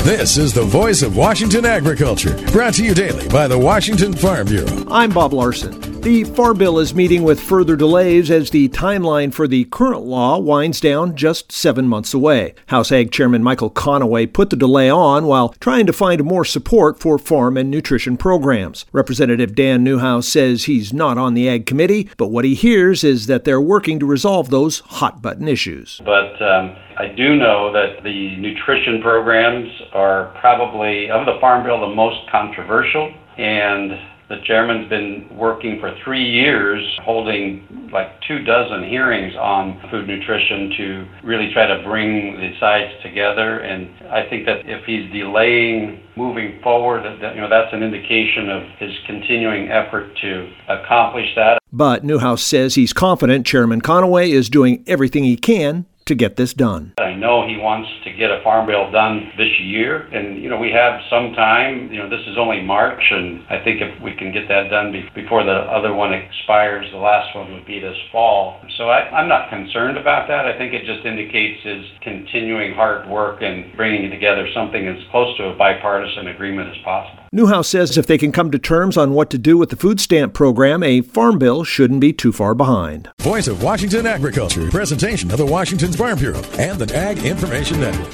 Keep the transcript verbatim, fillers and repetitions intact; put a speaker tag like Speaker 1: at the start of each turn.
Speaker 1: This is the voice of Washington agriculture, brought to you daily by the Washington Farm Bureau.
Speaker 2: I'm Bob Larson. The Farm Bill is meeting with further delays as the timeline for the current law winds down just seven months away. House Ag Chairman Michael Conaway put the delay on while trying to find more support for farm and nutrition programs. Representative Dan Newhouse says he's not on the Ag Committee, but what he hears is that they're working to resolve those hot-button issues.
Speaker 3: But um, I do know that the nutrition programs are probably, of the Farm Bill, the most controversial, and the chairman's been working for three years, holding like two dozen hearings on food nutrition to really try to bring the sides together. And I think that if he's delaying moving forward, that, you know, that's an indication of his continuing effort to accomplish that.
Speaker 2: But Newhouse says he's confident Chairman Conaway is doing everything he can to get this done.
Speaker 3: I know he wants to get a farm bill done this year, and you know we have some time. You know this is only March, and I think if we can get that done be- before the other one expires, the last one would be this fall. So I, I'm not concerned about that. I think it just indicates his continuing hard work and bringing together something as close to a bipartisan agreement as possible.
Speaker 2: Newhouse says if they can come to terms on what to do with the food stamp program, a farm bill shouldn't be too far behind.
Speaker 1: Voice of Washington agriculture, presentation of the Washington Farm Bureau and the Ag Information Network.